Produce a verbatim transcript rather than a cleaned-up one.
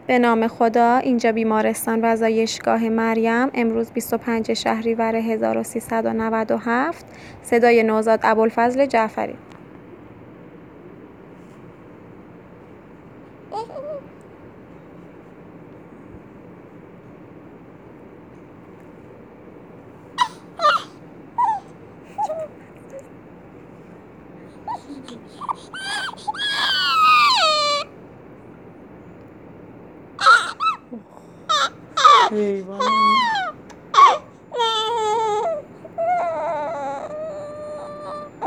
به نام خدا. اینجا بیمارستان وزایشگاه مریم. امروز بیست و پنج شهریور هزار و سیصد و نود و هفت. صدای نوزاد ابوالفضل جعفری. حیوانات